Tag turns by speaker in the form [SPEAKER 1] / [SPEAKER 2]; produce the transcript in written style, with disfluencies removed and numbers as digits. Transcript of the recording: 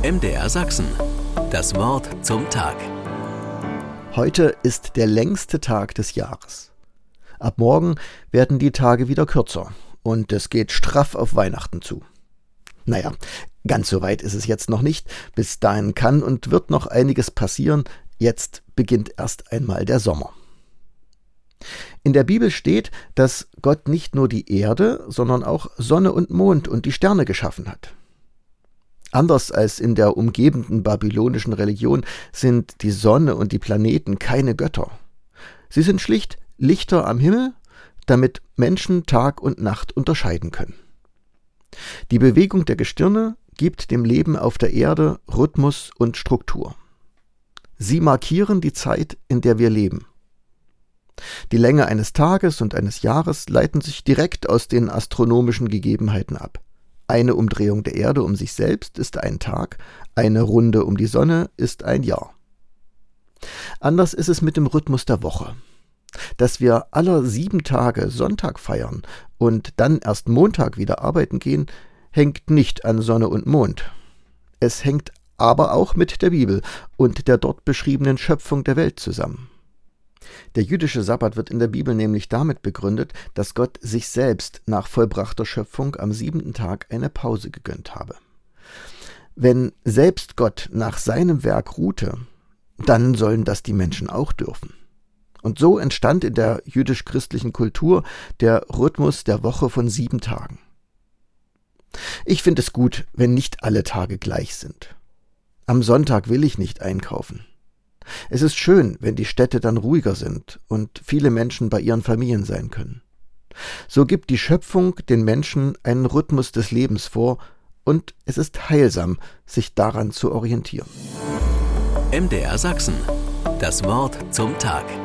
[SPEAKER 1] MDR Sachsen. Das Wort zum Tag.
[SPEAKER 2] Heute ist der längste Tag des Jahres. Ab morgen werden die Tage wieder kürzer und es geht straff auf Weihnachten zu. Naja, ganz so weit ist es jetzt noch nicht. Bis dahin kann und wird noch einiges passieren. Jetzt beginnt erst einmal der Sommer. In der Bibel steht, dass Gott nicht nur die Erde, sondern auch Sonne und Mond und die Sterne geschaffen hat. Anders als in der umgebenden babylonischen Religion sind die Sonne und die Planeten keine Götter. Sie sind schlicht Lichter am Himmel, damit Menschen Tag und Nacht unterscheiden können. Die Bewegung der Gestirne gibt dem Leben auf der Erde Rhythmus und Struktur. Sie markieren die Zeit, in der wir leben. Die Länge eines Tages und eines Jahres leiten sich direkt aus den astronomischen Gegebenheiten ab. Eine Umdrehung der Erde um sich selbst ist ein Tag, eine Runde um die Sonne ist ein Jahr. Anders ist es mit dem Rhythmus der Woche. Dass wir aller 7 Tage Sonntag feiern und dann erst Montag wieder arbeiten gehen, hängt nicht an Sonne und Mond. Es hängt aber auch mit der Bibel und der dort beschriebenen Schöpfung der Welt zusammen. Der jüdische Sabbat wird in der Bibel nämlich damit begründet, dass Gott sich selbst nach vollbrachter Schöpfung am 7. Tag eine Pause gegönnt habe. Wenn selbst Gott nach seinem Werk ruhte, dann sollen das die Menschen auch dürfen. Und so entstand in der jüdisch-christlichen Kultur der Rhythmus der Woche von 7 Tagen. Ich finde es gut, wenn nicht alle Tage gleich sind. Am Sonntag will ich nicht einkaufen. Es ist schön, wenn die Städte dann ruhiger sind und viele Menschen bei ihren Familien sein können. So gibt die Schöpfung den Menschen einen Rhythmus des Lebens vor und es ist heilsam, sich daran zu orientieren.
[SPEAKER 1] MDR Sachsen. Das Wort zum Tag.